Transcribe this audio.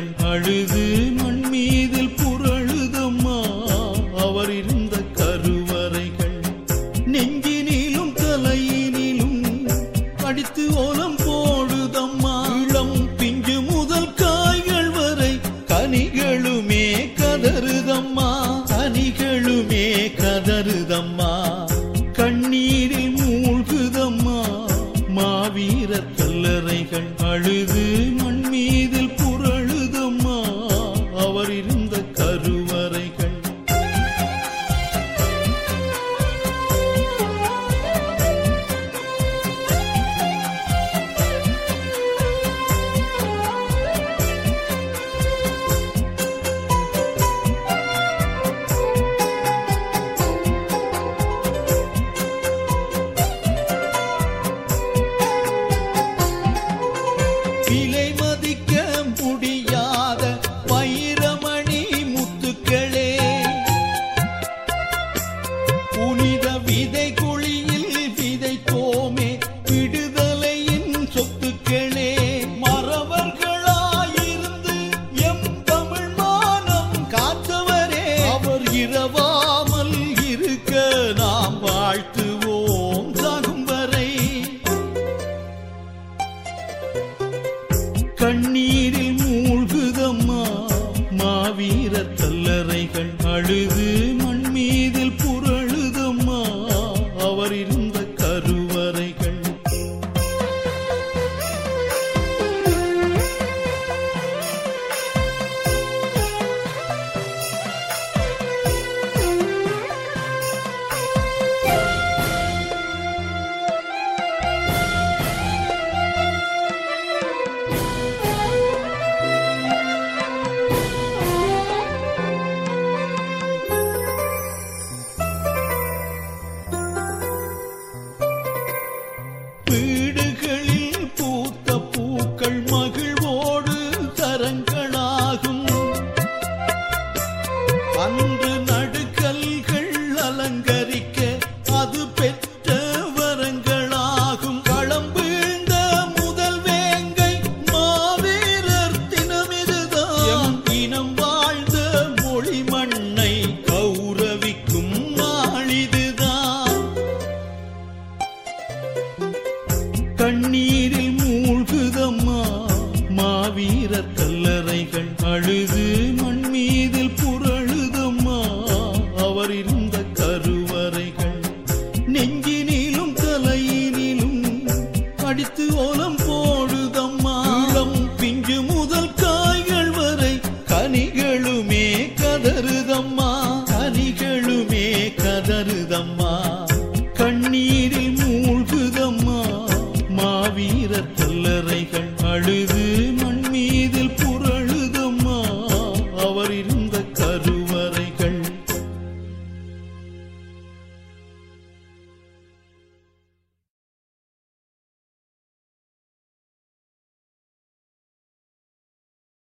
கல்லறைகள் அழுது மண் மீதில் புரழுதம்மா அவர் இருந்த கருவறைகள். நெஞ்சினிலும் தலையினிலும் அடித்து ஓலம் போடுதம்மா. இளம் பிஞ்சு முதல் காய்கள் வரை கனிகளுமே கதறுதம்மா, கனிகளுமே கதறுதம்மா. கண்ணீரில் மூழ்குதம்மா மாவீரர் கல்லறைகள் அழுது மண் மீதில் புரழுதம்மா அவர் இருந்த கருவறைகள். விலை மதிக்க முடியாத வைரமணி முத்துக்களே, புனித விதை குழியில் விதைத்தோமே விடுதலையின் சொத்துக்களே. மறவர்களாயிருந்து எம் தமிழ் மானம் காத்தவரே, அவர் இரவாமல் இருக்க நாம் வாழ்த்துவோம் சாகும் வரை. கண்ணீரில் மூழ்குதம்மா மாவீரர் கல்லறைகள் அழுது மண் மீதில் புரழுதம்மா அவர் இருந்த கருவறைகள். வீடுகளில் பூத்த பூக்கள் மகிழ்வோடு தரங்களாகும். அன்று நடுக்கல்கள் அலங்கரிக்க அது பெற்ற வரங்களாகும். களம் வீழ்ந்த முதல் வேங்கை மாவீரர் தினமிதுதான். இனம் வாழ்ந்த மொழி மண்ணை கௌரவிக்கும் நாளிதுதான். கண்ணீரில் மூழ்குதம்மா மாவீரர் கல்லறைகள் அழுது